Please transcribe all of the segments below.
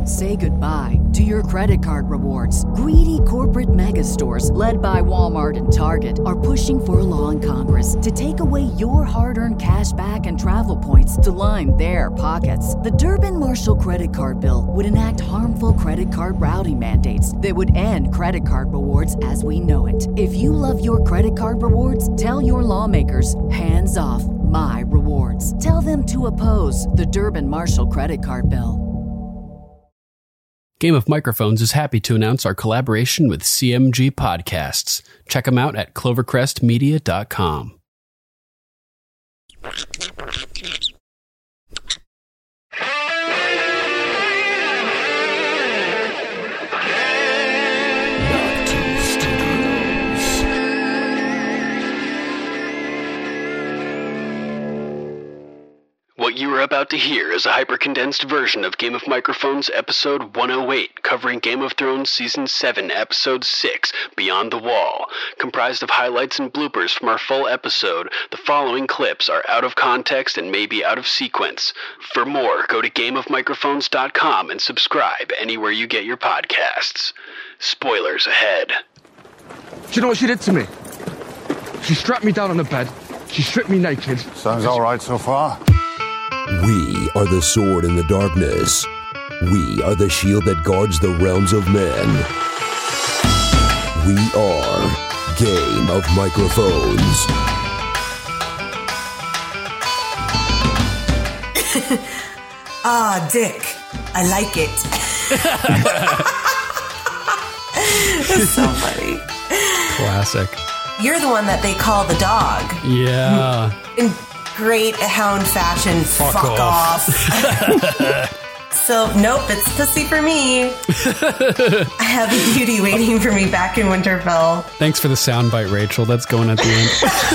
Say goodbye to your credit card rewards. Greedy corporate mega stores, led by Walmart and Target, are pushing for a law in Congress to take away your hard-earned cash back and travel points to line their pockets. The Durbin-Marshall credit card bill would enact harmful credit card routing mandates that would end credit card rewards as we know it. If you love your credit card rewards, tell your lawmakers, hands off my rewards. Tell them to oppose the Durbin-Marshall credit card bill. Game of Microphones is happy to announce our collaboration with CMG Podcasts. Check them out at clovercrestmedia.com. What you are about to hear is a hyper-condensed version of Game of Microphones Episode 108, covering Game of Thrones Season 7, Episode 6, Beyond the Wall. Comprised of highlights and bloopers from our full episode, the following clips are out of context and may be out of sequence. For more, go to GameOfMicrophones.com and subscribe anywhere you get your podcasts. Spoilers ahead. Do you know what she did to me? She strapped me down on the bed. She stripped me naked. Sounds all right so far. We are the sword in the darkness. We are the shield that guards the realms of men. We are Game of Microphones. Dick. I like it. That's so funny. Classic. You're the one that they call the dog. Yeah. In great hound fashion. Fuck off. So, nope, it's pussy for me. I have a beauty waiting for me back in Winterfell. Thanks for the soundbite, Rachel. That's going at the end.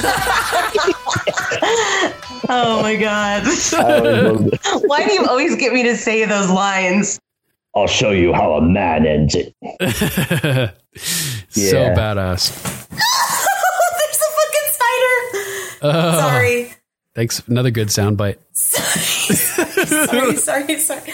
Oh my god. Why do you always get me to say those lines? I'll show you how a man ends it. So badass. There's a fucking spider. Sorry. Thanks. Another good soundbite. Sorry.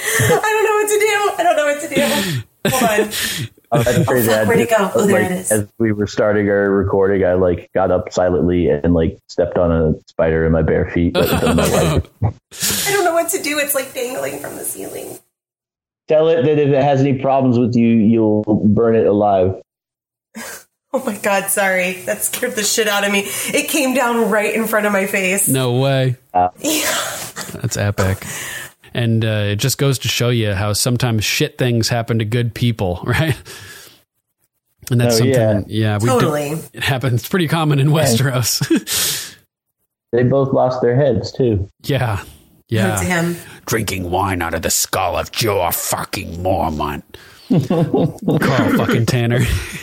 I don't know what to do. Hold on. That's crazy. Where'd it go? Oh, there it is. As we were starting our recording, I got up silently and stepped on a spider in my bare feet. I don't know what to do. It's like dangling from the ceiling. Tell it that if it has any problems with you, you'll burn it alive. Oh my god, sorry. That scared the shit out of me. It came down right in front of my face. No way. Yeah. That's epic. And it just goes to show you how sometimes shit things happen to good people, right? And that's something, totally. It happens pretty common in Westeros. They both lost their heads, too. Yeah. To him. Drinking wine out of the skull of Joe fucking Mormont. Carl fucking Tanner.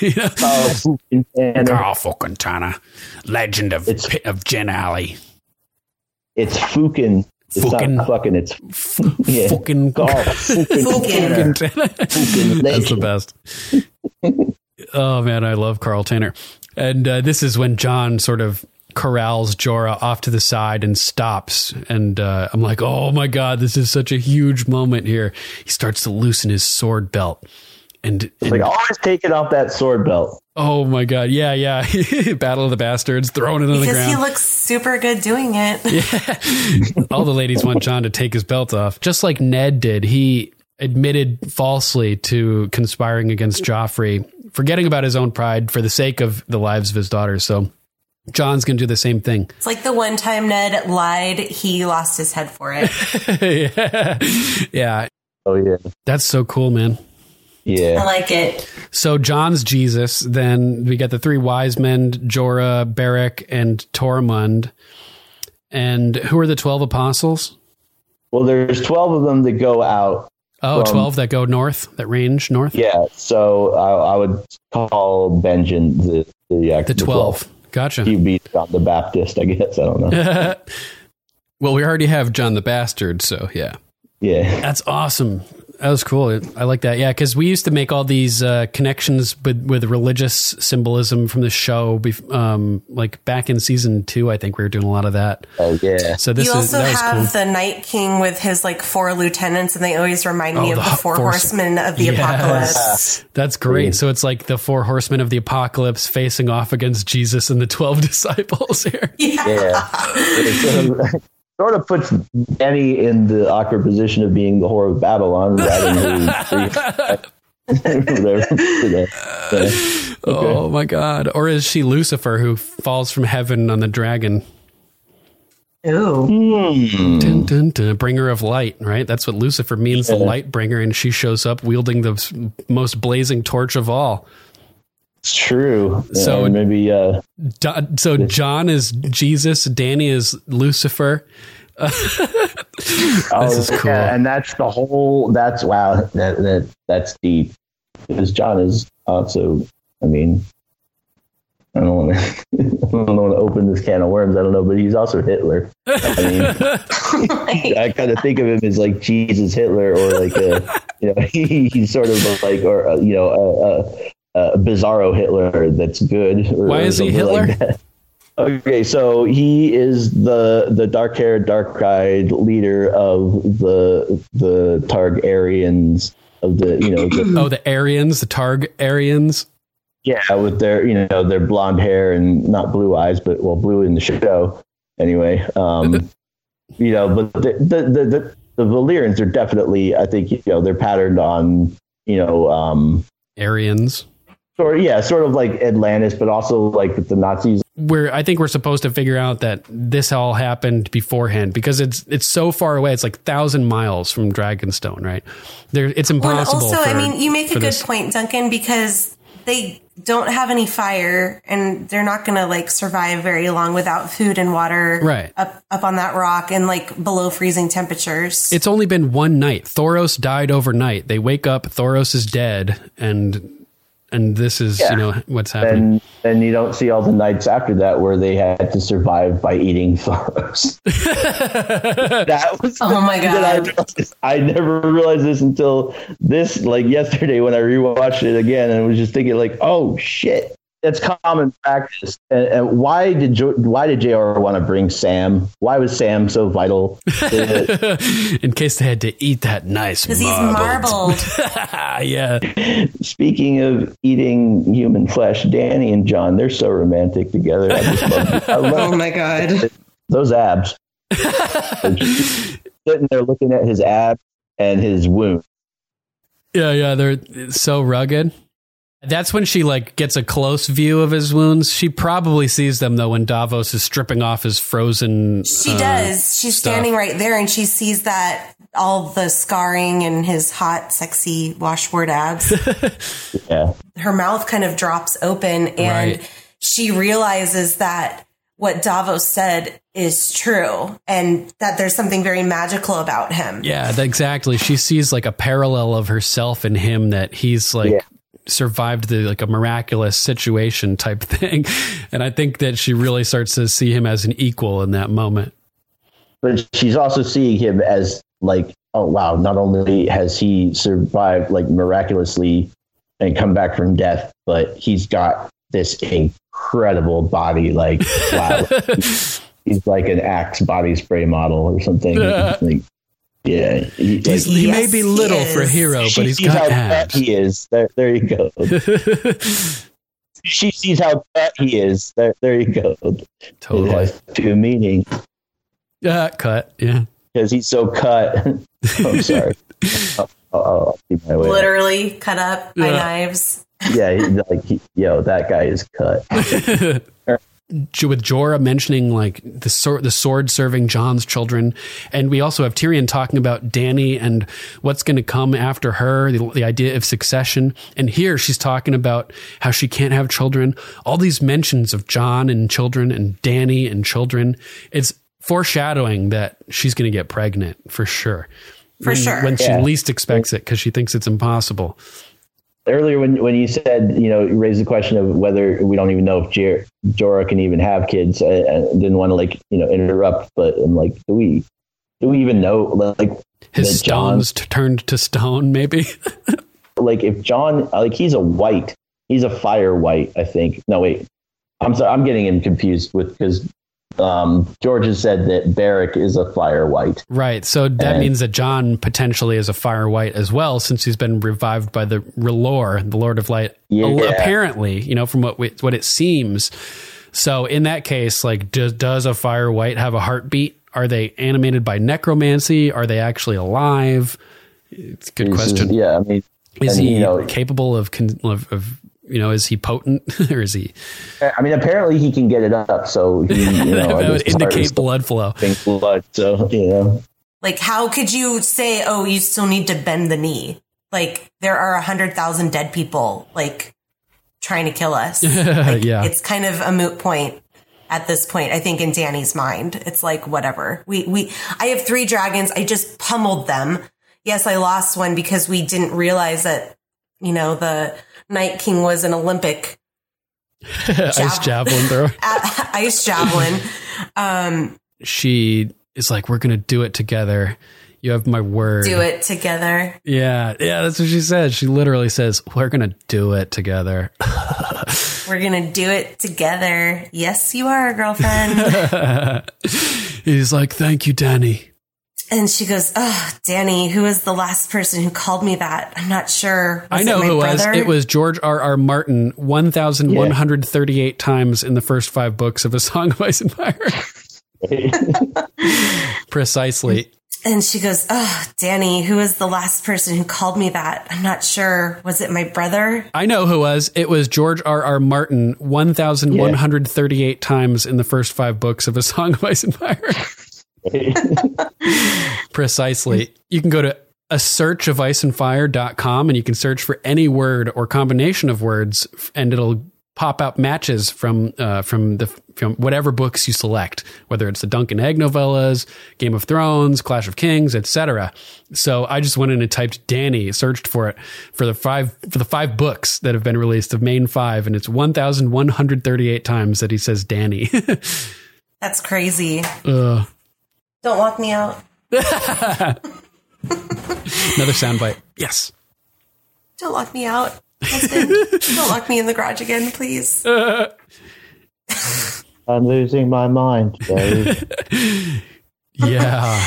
Carl fucking Tanner. Legend of Pit of Gin Alley. It's Fukin. It's not fucking, it's fucking Carl. Fukin. That's the best. Oh man, I love Carl Tanner. And this is when Jon sort of corrals Jorah off to the side and stops. And I'm like, oh my God, this is such a huge moment here. He starts to loosen his sword belt. And always taking off that sword belt. Oh my God. Yeah. Battle of the Bastards, throwing it on the ground. Because he looks super good doing it. Yeah. All the ladies want Jon to take his belt off. Just like Ned did. He admitted falsely to conspiring against Joffrey, forgetting about his own pride for the sake of the lives of his daughters. So Jon's going to do the same thing. It's like the one time Ned lied, he lost his head for it. Yeah. Oh, yeah. That's so cool, man. Yeah. I like it. So Jon's Jesus. Then we got the three wise men, Jorah, Beric, and Tormund. And who are the 12 apostles? Well, there's 12 of them that go out. Oh, 12 that go north, that range north? Yeah. So I would call Benjen the 12. Gotcha. He beat John the Baptist, I guess. I don't know. Well, we already have Jon the Bastard, so yeah. Yeah. That's awesome. That was cool. I like that. Yeah, because we used to make all these connections with religious symbolism from the show. Like back in season 2, I think we were doing a lot of that. Oh yeah. So you also have the Night King with his like 4 lieutenants, and they always remind me of the 4 horsemen of the apocalypse. That's great. So it's like the 4 horsemen of the apocalypse facing off against Jesus and the 12 disciples here. Yeah. Sort of puts Danny in the awkward position of being the whore of Babylon. Oh my God. Or is she Lucifer who falls from heaven on the dragon? Ooh. Dun, dun, dun. Bringer of light, right? That's what Lucifer means, the light bringer. And she shows up wielding the most blazing torch of all. It's true. So maybe. So John is Jesus. Danny is Lucifer. This is cool. Yeah, and that's the whole. That's wow. That's deep. Because John is also. I mean, I don't want to open this can of worms. I don't know, but he's also Hitler. I mean, I kind of think of him as like Jesus Hitler, or like he's sort of like, or a Bizarro Hitler that's good. Why is he Hitler? Like okay, so he is the dark-haired, dark-eyed leader of the Targaryens of the the Aryans, the Targaryens. Yeah, with their their blonde hair and not blue eyes, but blue in the show anyway. But the Valyrians are definitely, I think they're patterned on Aryans. Sort of like Atlantis, but also like with the Nazis. I think we're supposed to figure out that this all happened beforehand because it's so far away. It's like 1,000 miles from Dragonstone, right? It's impossible. Also, I mean, you make a good point, Duncan, because they don't have any fire and they're not going to like survive very long without food and water, right? Up on that rock and like below freezing temperatures. It's only been one night. Thoros died overnight. They wake up, Thoros is dead, and this is, what's happening. And you don't see all the nights after that where they had to survive by eating Thoros. That was oh my God. I never realized this until yesterday when I rewatched it again and was just thinking like, oh shit. That's common practice. And why did JR want to bring Sam? Why was Sam so vital? In case they had to eat that nice because he's marbled. Yeah. Speaking of eating human flesh, Danny and John, they're so romantic together. I love oh my God. Those abs. Sitting there looking at his abs and his wound. Yeah, they're so rugged. That's when she gets a close view of his wounds. She probably sees them though when Davos is stripping off his frozen. She does. She's standing right there and she sees that all the scarring and his hot, sexy washboard abs. Yeah. Her mouth kind of drops open and she realizes that what Davos said is true and that there's something very magical about him. Yeah, exactly. She sees like a parallel of herself in him, that he's survived a miraculous situation type thing. And I think that she really starts to see him as an equal in that moment. But she's also seeing him as oh wow, not only has he survived miraculously and come back from death, but he's got this incredible body. Wow. He's like an Axe body spray model or something. Yeah, he may be little for a hero, but he's got abs. He is. There you go. She sees how fat he is. There you go. Totally. It has two meaning. Cut. Yeah. Because he's so cut. I'm sorry. I'll keep my way. Literally cut up by knives. Yeah, that guy is cut. With Jorah mentioning the sword serving Jon's children, and we also have Tyrion talking about Dany and what's going to come after her, the idea of succession. And here she's talking about how she can't have children. All these mentions of Jon and children and Dany and children. It's foreshadowing that she's going to get pregnant for sure. When she least expects it, because she thinks it's impossible. Earlier, when you said, you raised the question of whether we don't even know if Jorah can even have kids, I didn't want to interrupt, but I'm like, do we even know? His stones turned to stone, maybe. Like if Jon, like he's a fire white, I think. No, wait, I'm sorry, I'm getting him confused because George has said that Beric is a fire white. Right. So that means that Jon potentially is a fire white as well, since he's been revived by the R'hllor, the Lord of Light. Yeah. Apparently, from what it seems. So in that case, like, does a fire white have a heartbeat? Are they animated by necromancy? Are they actually alive? It's a good question. Yeah, I mean, is he capable of is he potent or is he? I mean, apparently he can get it up, so he, that would indicate blood flow. Blood, so like, how could you say, "Oh, you still need to bend the knee"? Like, there are 100,000 dead people, like, trying to kill us. Like, yeah, it's kind of a moot point at this point. I think in Dany's mind, it's like, whatever. I have 3 dragons. I just pummeled them. Yes, I lost one because we didn't realize that, the Night King was an Olympic ice javelin thrower. Ice javelin. She is like, we're going to do it together. You have my word. Do it together. Yeah, that's what she said. She literally says, we're going to do it together. We're going to do it together. Yes, you are, girlfriend. He's like, thank you, Dany. And she goes, "Oh, Dany, who is the last person who called me that? I'm not sure. I know who was. It was George R.R. Martin 1,138 times in the first 5 books of A Song of Ice and Fire. Precisely. And she goes, "Oh, Dany, who is the last person who called me that? I'm not sure. Was it my brother?" I know who was. It was George R.R. Martin 1,138 times in the first 5 books of A Song of Ice and Fire. Precisely. You can go to a search of iceandfire.com and you can search for any word or combination of words, and it'll pop out matches from whatever books you select, whether it's the Duncan Egg novellas, Game of Thrones, Clash of Kings, etc. So I just went in and typed Dany, searched for it for the 5 books that have been released, the main 5, and it's 1,138 times that he says Dany. That's crazy. Don't lock me out. Another soundbite. Yes. Don't lock me out. Husband, don't lock me in the garage again, please. I'm losing my mind, Dave. Yeah.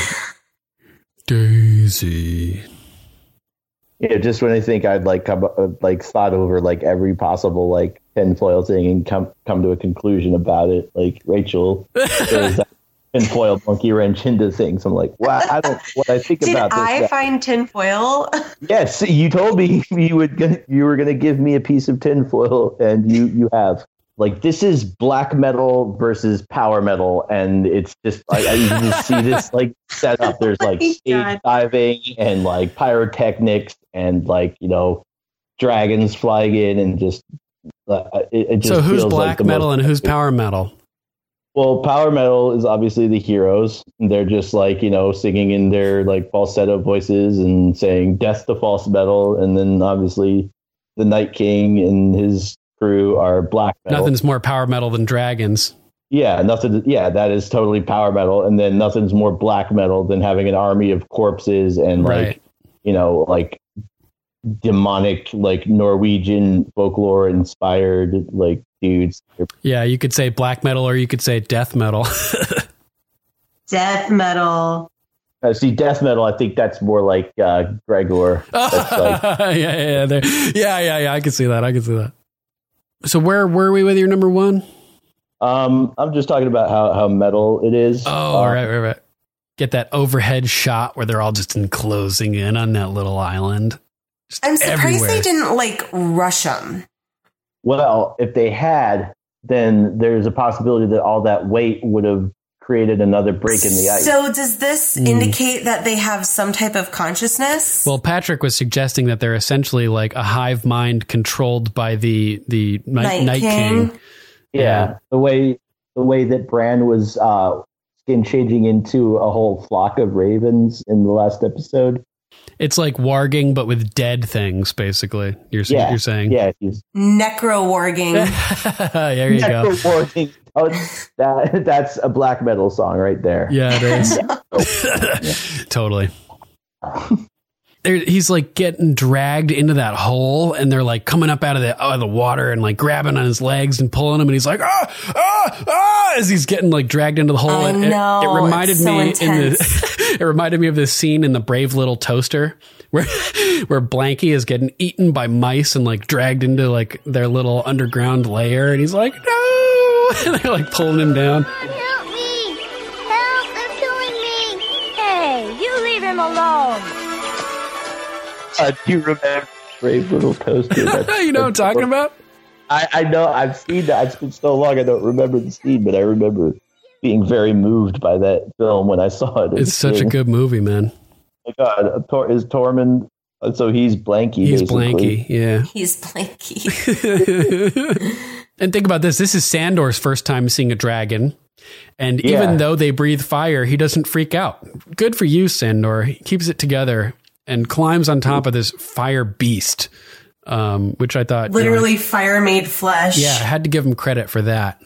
Daisy. Yeah, just when I think I'd thought over like every possible like tinfoil thing and come to a conclusion about it, like Rachel throws that tinfoil monkey wrench into things. I'm like, wow, what I think about this. Did I find tinfoil? Yes, you told me you were going to give me a piece of tinfoil, and you have. Like, this is black metal versus power metal, and it's just I just see this like set up. There's like stage diving and like pyrotechnics and like dragons flying in and just it just. So who's feels black like metal and who's power metal? Well, power metal is obviously the heroes. They're just like, singing in their like falsetto voices and saying death to false metal. And then obviously the Night King and his crew are black metal. Nothing's more power metal than dragons. Yeah, nothing. Yeah, that is totally power metal. And then nothing's more black metal than having an army of corpses and like, like demonic, like Norwegian folklore inspired, like dudes. Yeah, you could say black metal or you could say death metal. Death metal. See, death metal, I think that's more like Gregor. That's like, yeah. I can see that. So where were we with your number 1? I'm just talking about how metal it is. Oh, right. Get that overhead shot where they're all just enclosing in on that little island. Just I'm surprised everywhere. they didn't like rush them. Well, if they had, then there's a possibility that all that weight would have created another break in the ice. So does this indicate that they have some type of consciousness? Well, Patrick was suggesting that they're essentially like a hive mind controlled by the Night King. Yeah. The way that Bran was skin changing into a whole flock of ravens in the last episode. It's like warging, but with dead things, basically. You're saying. Yeah. Necro-warging. There you go. Necro-warging. Oh, that's a black metal song right there. Yeah, it is. Totally. He's like getting dragged into that hole, and they're like coming up out of the water and like grabbing on his legs and pulling him, and he's like as he's getting like dragged into the hole. I know. It reminded it's so me intense. it reminded me of this scene in The Brave Little Toaster where Blanky is getting eaten by mice and like dragged into like their little underground lair, and he's like, no, and they're like pulling him down. Help me! Help! They're killing me! Hey, you leave him alone! Do you remember Brave Little Toaster? You know what I'm talking about? I know. I've seen that. It's been so long I don't remember the scene, but I remember being very moved by that film when I saw it. It's such a good movie, man. Oh my God, is Tormund? So he's Blanky. He's basically. Blanky, yeah. He's Blanky. And think about this. This is Sandor's first time seeing a dragon. And even though they breathe fire, he doesn't freak out. Good for you, Sandor. He keeps it together and climbs on top of this fire beast, which I thought... Literally fire made flesh. Yeah, I had to give him credit for that.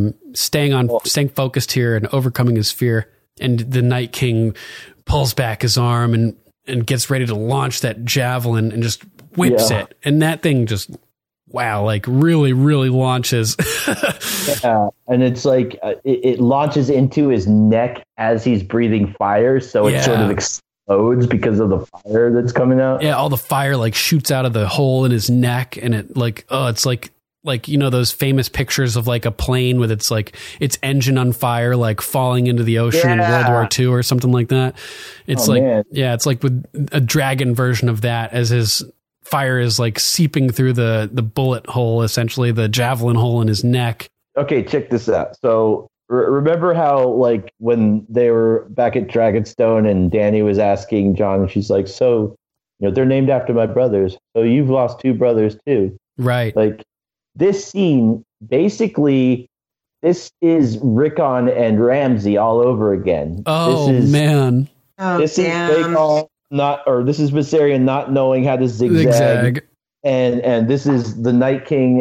Staying focused here and overcoming his fear. And the Night King pulls back his arm and gets ready to launch that javelin and just whips it. And that thing just... Wow, like really, really launches. Yeah, and it's like it launches into his neck as he's breathing fire, so it sort of explodes because of the fire that's coming out. Yeah, all the fire like shoots out of the hole in his neck, and it like it's like you know those famous pictures of like a plane with its engine on fire, like falling into the ocean in World War II or something like that. It's it's like with a dragon version of that, as his fire is like seeping through the bullet hole, essentially the javelin hole in his neck. Okay, check this out. So remember how like when they were back at Dragonstone and Dany was asking Jon, and she's like, so, you know, they're named after my brothers. So you've lost 2 brothers too. Right. Like this scene, basically, this is Rickon and Ramsay all over again. Oh, this is, man. This is Rickon this is Viserion not knowing how to zigzag. And this is the Night King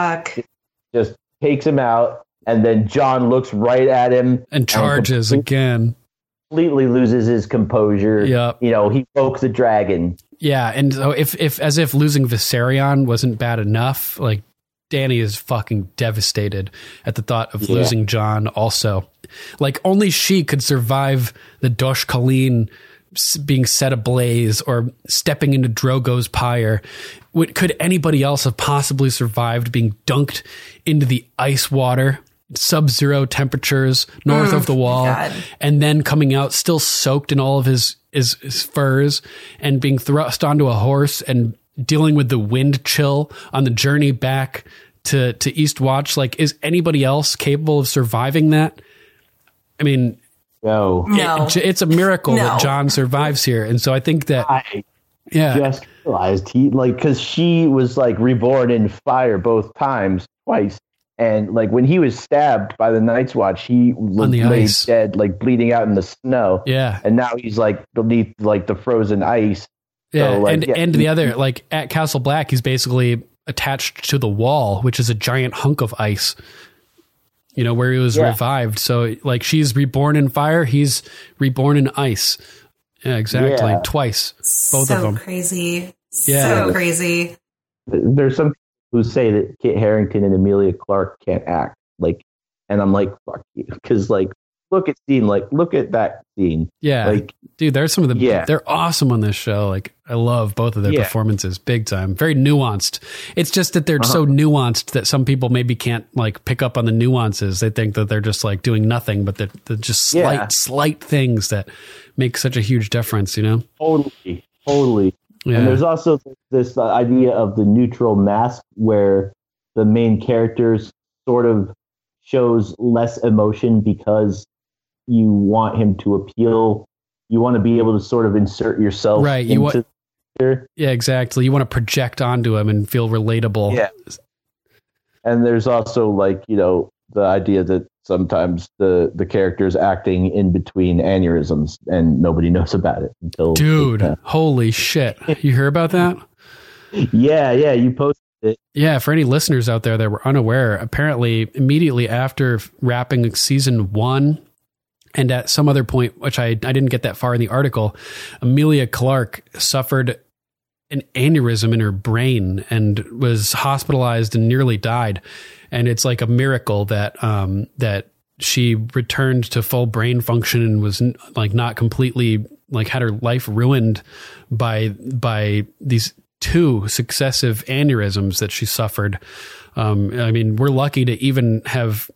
just takes him out, and then Jon looks right at him and charges again. Completely loses his composure. Yep. You know, he woke the dragon. Yeah, and so if losing Viserion wasn't bad enough, like Dany is fucking devastated at the thought of losing Jon also. Like only she could survive the Dosh Khaleen being set ablaze or stepping into Drogo's pyre. Could anybody else have possibly survived being dunked into the ice water, sub-zero temperatures north of the wall, and then coming out still soaked in all of his furs and being thrust onto a horse and dealing with the wind chill on the journey back to Eastwatch? Like, is anybody else capable of surviving that? I mean... No. It's a miracle that Jon survives here. And so I think that... I just realized because she was like reborn in fire both times, twice. And like when he was stabbed by the Night's Watch, he lay dead, like bleeding out in the snow. Yeah. And now he's like beneath like the frozen ice. Yeah. So, like, and the other, like at Castle Black, he's basically attached to the wall, which is a giant hunk of ice. You know, where he was revived. So, like, she's reborn in fire. He's reborn in ice. Yeah, exactly. Yeah. Twice. Both of them. Crazy. Yeah. So crazy. There's some people who say that Kit Harington and Emilia Clarke can't act. Like, and I'm like, fuck you. Because, like, look at that scene. Yeah. Like, dude, there's some of the, they're awesome on this show. Like, I love both of their performances big time. Very nuanced. It's just that they're so nuanced that some people maybe can't like pick up on the nuances. They think that they're just like doing nothing, but they're just slight things that make such a huge difference, you know? Totally. Yeah. And there's also this idea of the neutral mask where the main characters sort of shows less emotion because you want him to appeal. You want to be able to sort of insert yourself into yeah, exactly. You want to project onto him and feel relatable. Yeah. And there's also like, you know, the idea that sometimes the character's acting in between aneurysms and nobody knows about it until... Dude, holy shit. You hear about that? Yeah, you posted it. Yeah, for any listeners out there that were unaware, apparently immediately after wrapping season 1 And at some other point, which I didn't get that far in the article, Emilia Clarke suffered an aneurysm in her brain and was hospitalized and nearly died. And it's like a miracle that that she returned to full brain function and was like not completely like had her life ruined by these 2 successive aneurysms that she suffered. I mean, we're lucky to even have,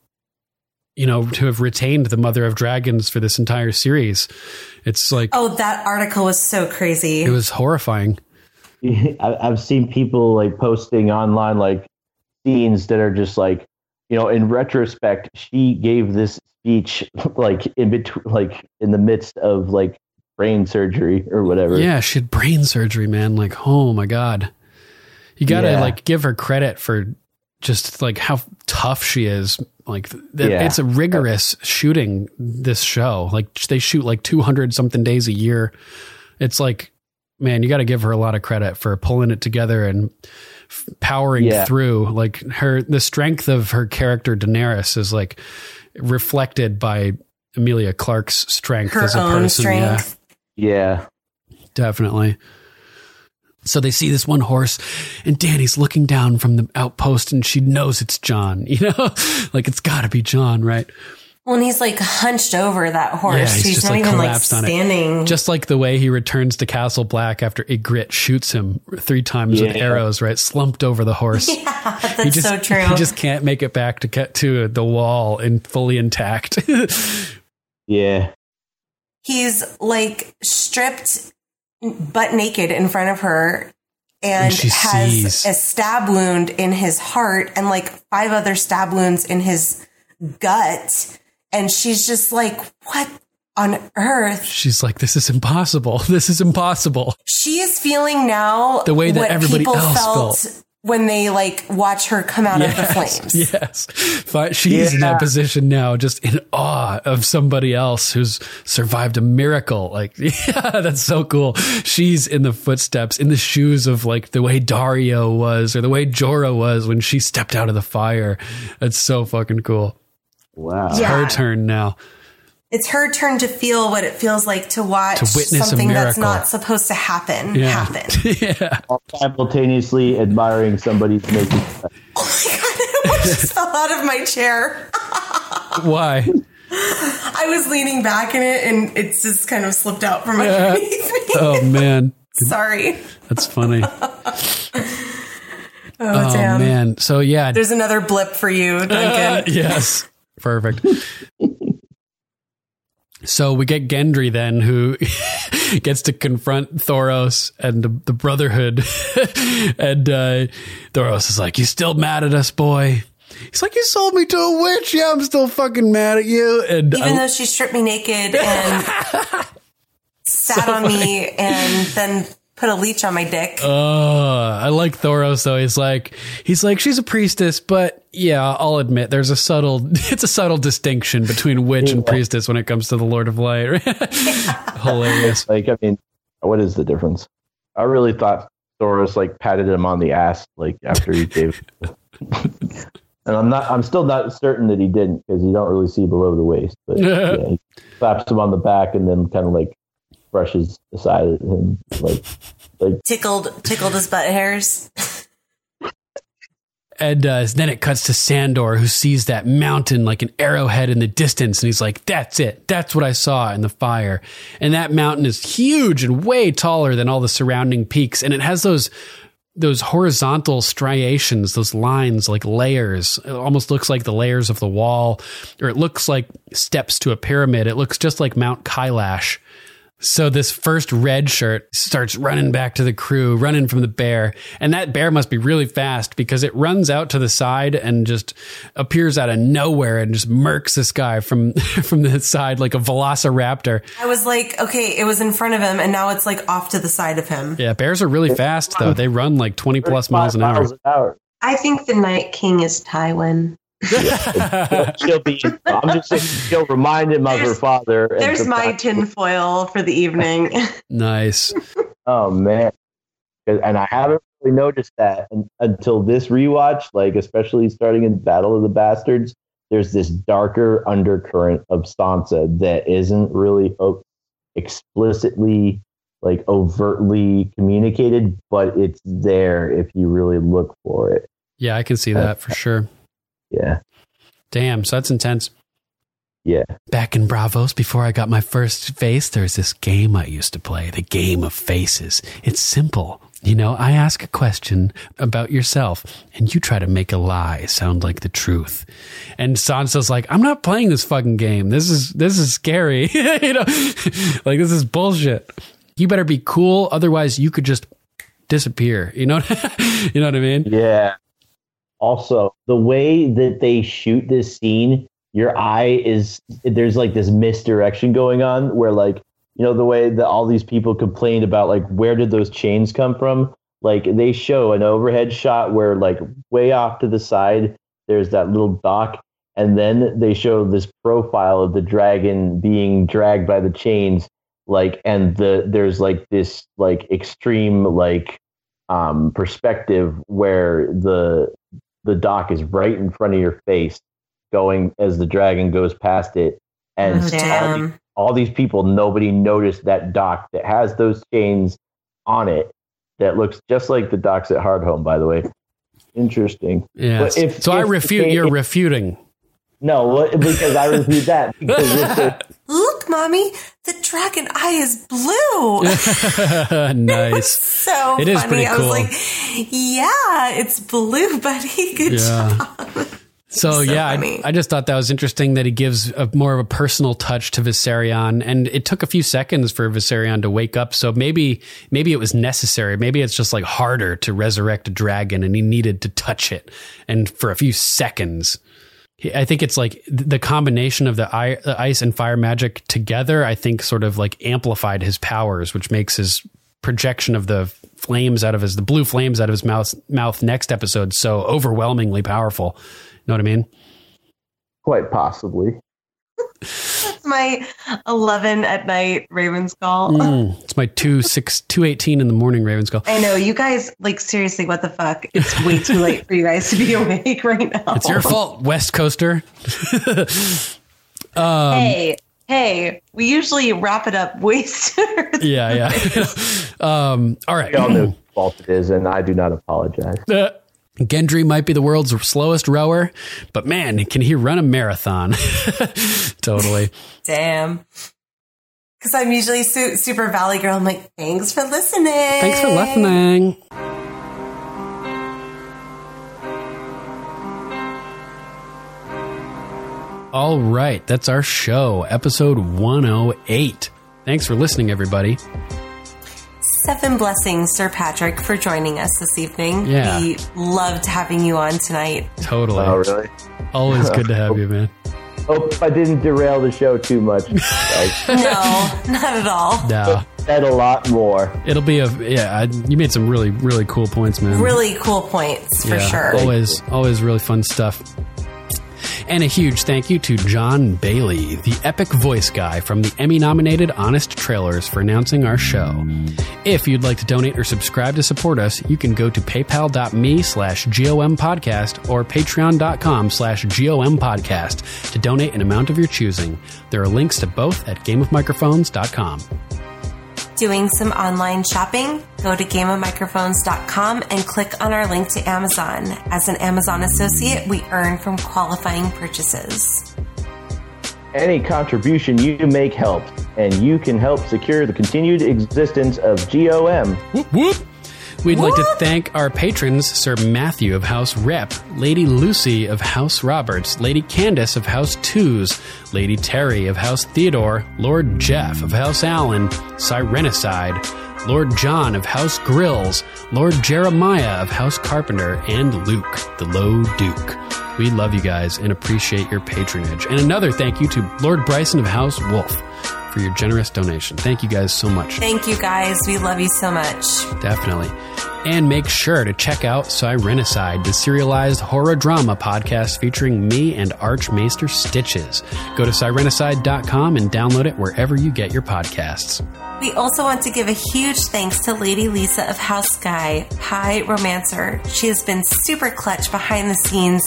to have retained the Mother of Dragons for this entire series. It's like, oh, that article was so crazy. It was horrifying. I've seen people like posting online like scenes that are just like, in retrospect, she gave this speech like in between, like in the midst of like brain surgery or whatever. Yeah, she had brain surgery, man. Like, oh my God. You gotta like give her credit for just like how tough she is. Like it's a rigorous shooting, this show. Like they shoot like 200 something days a year. It's like, man, you got to give her a lot of credit for pulling it together and powering through. Like the strength of her character Daenerys is like reflected by Emilia Clarke's strength her as a own person. Strength. Yeah, definitely. So they see this one horse and Dany's looking down from the outpost and she knows it's Jon, like it's gotta be Jon, right? Well, and he's like hunched over that horse. Yeah, he's not even like standing. Just like the way he returns to Castle Black after Ygritte shoots him 3 times with arrows, right? Slumped over the horse. Yeah, that's so true. He just can't make it back to get to the wall and fully intact. Yeah. He's like stripped butt naked in front of her and has a stab wound in his heart and like 5 other stab wounds in his gut. And she's just like, what on earth? She's like, this is impossible. This is impossible. She is feeling now the way that what everybody people else felt when they like watch her come out of the flames. Yes. But she's in that position now, just in awe of somebody else who's survived a miracle. Like, yeah, that's so cool. She's in the footsteps, in the shoes of like the way Dario was or the way Jorah was when she stepped out of the fire. That's so fucking cool. Wow. It's her turn now. It's her turn to feel what it feels like to watch witness something a that's miracle. not supposed to happen. While simultaneously admiring somebody's naked. Oh my God, I just fell out of my chair. Why? I was leaning back in it and it just kind of slipped out from underneath me. Oh, man. Sorry. That's funny. Oh, damn. Man. So, yeah. There's another blip for you, Duncan. Yes. Perfect. So we get Gendry then, who gets to confront Thoros and the Brotherhood. And Thoros is like, you still mad at us, boy? He's like, you sold me to a witch. Yeah, I'm still fucking mad at you. And even though she stripped me naked and sat on me and then put a leech on my dick. I like Thoros though. He's like, she's a priestess, but yeah, I'll admit it's a subtle distinction between witch and priestess when it comes to the Lord of Light. Hilarious. Like, I mean, what is the difference? I really thought Thoros like patted him on the ass like after he gave. And I'm still not certain that he didn't because you don't really see below the waist, but yeah, he slaps him on the back and then kind of like brushes aside at him like tickled his butt hairs. And then it cuts to Sandor, who sees that mountain like an arrowhead in the distance, and he's like, that's it, that's what I saw in the fire. And that mountain is huge and way taller than all the surrounding peaks, and it has those horizontal striations, those lines, like layers. It almost looks like the layers of the wall, or it looks like steps to a pyramid. It looks just like Mount Kailash. So this first red shirt starts running back to the crew, running from the bear. And that bear must be really fast because it runs out to the side and just appears out of nowhere and just murks this guy from the side like a velociraptor. I was like, okay, it was in front of him and now it's like off to the side of him. Yeah, bears are really fast though. They run like 20 plus miles an hour. I think the Night King is Tywin. I'm just saying she'll remind him of her father. There's my tinfoil for the evening. Nice. Oh man. And I haven't really noticed that until this rewatch, like especially starting in Battle of the Bastards, there's this darker undercurrent of Sansa that isn't really explicitly, like, overtly communicated, but it's there if you really look for it. Yeah, I can see that for sure. Yeah. Damn, so that's intense. Yeah. Back in Bravos, before I got my first face, there's this game I used to play, the Game of Faces. It's simple. You know, I ask a question about yourself, and you try to make a lie sound like the truth. And Sansa's like, I'm not playing this fucking game. This is scary. You know, like, this is bullshit. You better be cool, otherwise you could just disappear. You know, you know what I mean? Yeah. Also, the way that they shoot this scene, your eye there's like this misdirection going on where, like, you know, the way that all these people complained about, like, where did those chains come from? Like, they show an overhead shot where, like, way off to the side, there's that little dock. And then they show this profile of the dragon being dragged by the chains. Like, and there's like this, like, extreme, like, perspective where the dock is right in front of your face going as the dragon goes past it. And all these people, nobody noticed that dock that has those chains on it that looks just like the docks at Hardhome, by the way. Interesting. Yeah. So I refute you're refuting. No, because I refute that. Because look, Mommy, the dragon eye is blue. Nice. So it funny. Is pretty cool. I was like, yeah, it's blue, buddy. Good job. So yeah, I just thought that was interesting that he gives more of a personal touch to Viserion, and it took a few seconds for Viserion to wake up. So maybe it was necessary. Maybe it's just like harder to resurrect a dragon, and he needed to touch it, and for a few seconds. I think it's like the combination of the ice and fire magic together, I think, sort of like amplified his powers, which makes his projection of the blue flames out of his mouth next episode so overwhelmingly powerful. You know what I mean? Quite possibly. That's my 11 at night Raven's Call. It's my 2:18 in the morning Raven's Call. I know, you guys, like, seriously, what the fuck? It's way too late for you guys to be awake right now. It's your fault, West Coaster. Hey, we usually wrap it up way sooner. Yeah. All right. We all know whose fault it is, and I do not apologize. Gendry might be the world's slowest rower, but man, can he run a marathon? Totally. Damn. Because I'm usually super Valley Girl. I'm like, thanks for listening. Thanks for listening. All right, that's our show, episode 108. Thanks for listening, everybody. 7 blessings, Sir Patrick, for joining us this evening. Yeah. We loved having you on tonight. Totally. Oh, really? Always good to have you, man. Hope I didn't derail the show too much. No, not at all. No. Said a lot more. It'll be you made some really, really cool points, man. Really cool points, for sure. Always really fun stuff. And a huge thank you to John Bailey, the epic voice guy from the Emmy-nominated Honest Trailers, for announcing our show. If you'd like to donate or subscribe to support us, you can go to paypal.me/GOMpodcast or patreon.com/GOMpodcast to donate an amount of your choosing. There are links to both at gameofmicrophones.com. Doing some online shopping? Go to gameofmicrophones.com and click on our link to Amazon. As an Amazon associate, we earn from qualifying purchases. Any contribution you make helps, and you can help secure the continued existence of GOM. Whoop, whoop. We'd like to thank our patrons, Sir Matthew of House Rep, Lady Lucy of House Roberts, Lady Candace of House Twos, Lady Terry of House Theodore, Lord Jeff of House Allen, Sirenicide, Lord John of House Grills, Lord Jeremiah of House Carpenter, and Luke, the Low Duke. We love you guys and appreciate your patronage. And another thank you to Lord Bryson of House Wolf for your generous donation. Thank you guys so much. Thank you guys. We love you so much. Definitely. And make sure to check out Sirenicide, the serialized horror drama podcast featuring me and Archmaester Stitches. Go to sirenicide.com and download it wherever you get your podcasts. We also want to give a huge thanks to Lady Lisa of House Sky, High Romancer. She has been super clutch behind the scenes,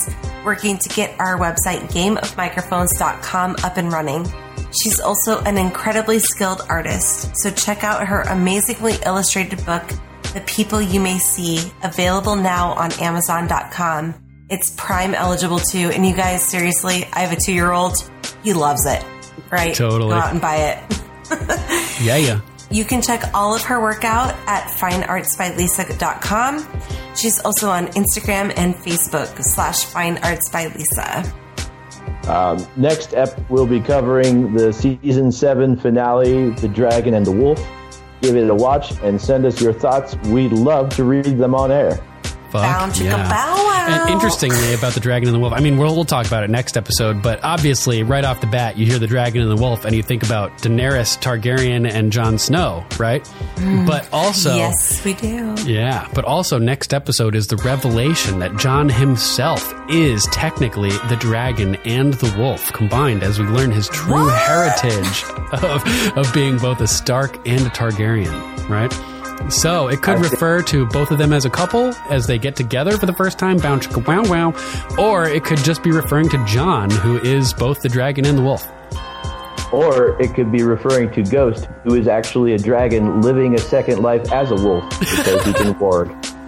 working to get our website, gameofmicrophones.com, up and running. She's also an incredibly skilled artist, so check out her amazingly illustrated book, The People You May See, available now on Amazon.com. It's Prime eligible too, and you guys, seriously, I have a 2-year-old. He loves it, right? Totally. Go out and buy it. Yeah. You can check all of her work out at fineartsbylisa.com. She's also on Instagram and Facebook /fineartsbylisa. Next ep, we'll be covering the season 7 finale, The Dragon and the Wolf. Give it a watch and send us your thoughts. We'd love to read them on air. Bow, chicka, bow, wow. And interestingly about the Dragon and the Wolf, I mean, we'll talk about it next episode, but obviously right off the bat, you hear the Dragon and the Wolf and you think about Daenerys Targaryen and Jon Snow, right? But also... Yes, we do. Yeah, but also next episode is the revelation that Jon himself is technically the dragon and the wolf combined as we learn his true heritage of being both a Stark and a Targaryen, right? So it could refer to both of them as a couple as they get together for the first time, bow chicka wow wow, or it could just be referring to Jon, who is both the dragon and the wolf. Or it could be referring to Ghost, who is actually a dragon living a second life as a wolf because he can warg.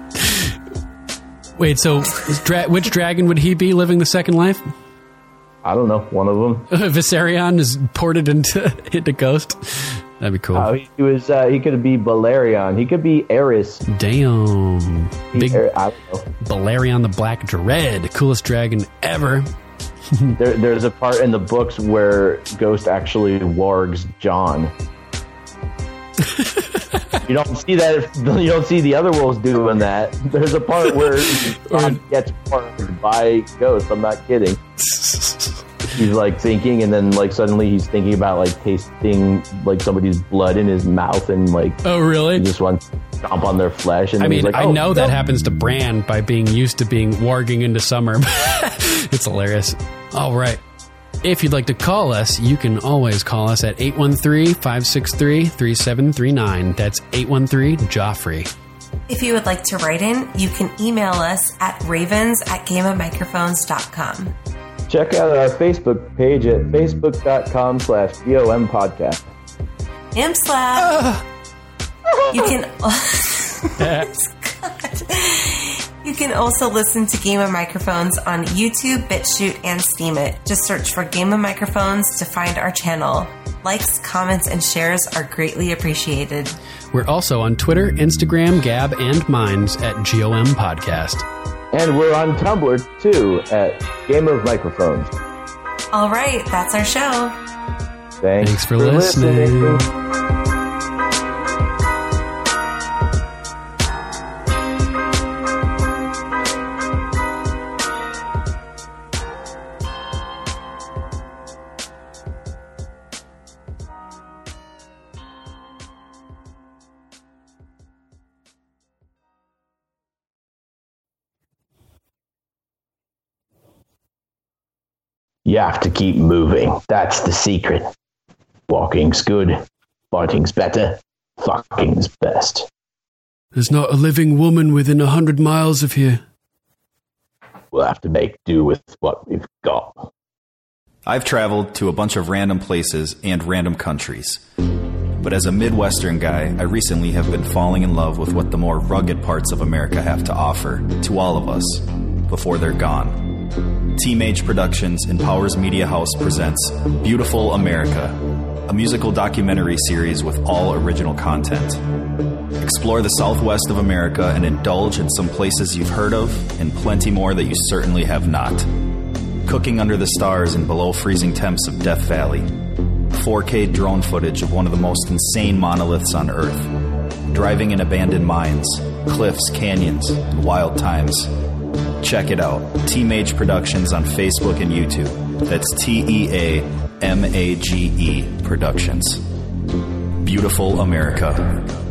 Wait, so which dragon would he be living the second life? I don't know, one of them. Viserion is ported into Ghost. That'd be cool. He could be Balerion. He could be Aerys. Damn. Big I don't know. Balerion the Black Dread. Coolest dragon ever. There's a part in the books where Ghost actually wargs Jon. You don't see that. You don't see the other wolves doing that. There's a part where Jon gets warged by Ghost. I'm not kidding. He's like thinking, and then like suddenly he's thinking about like tasting like somebody's blood in his mouth, and like, oh really? He just wants to stomp on their flesh. And I mean, he's like, I know that happens to Bran by being used to being warging into summer. It's hilarious. All right. If you'd like to call us, you can always call us at 813-563-3739. That's 813-JOFFREY. If you would like to write in, you can email us at ravens@gameofmicrophones.com. Check out our Facebook page at facebook.com/BOM podcast. Imp slap. You can... You can also listen to Game of Microphones on YouTube, BitChute, and Steemit. Just search for Game of Microphones to find our channel. Likes, comments, and shares are greatly appreciated. We're also on Twitter, Instagram, Gab, and Minds at GOM Podcast. And we're on Tumblr, too, at Game of Microphones. All right, that's our show. Thanks for listening. You have to keep moving. That's the secret. Walking's good. Fighting's better. Fucking's best. There's not a living woman within 100 miles of here. We'll have to make do with what we've got. I've traveled to a bunch of random places and random countries. But as a Midwestern guy, I recently have been falling in love with what the more rugged parts of America have to offer to all of us before they're gone. Team Age Productions and Powers Media House presents Beautiful America, a musical documentary series with all original content. Explore the Southwest of America and indulge in some places you've heard of and plenty more that you certainly have not. Cooking under the stars and below freezing temps of Death Valley. 4K drone footage of one of the most insane monoliths on Earth. Driving in abandoned mines, cliffs, canyons, and wild times. Check it out. Team Age Productions on Facebook and YouTube. That's TEAMAGE Productions. Beautiful America.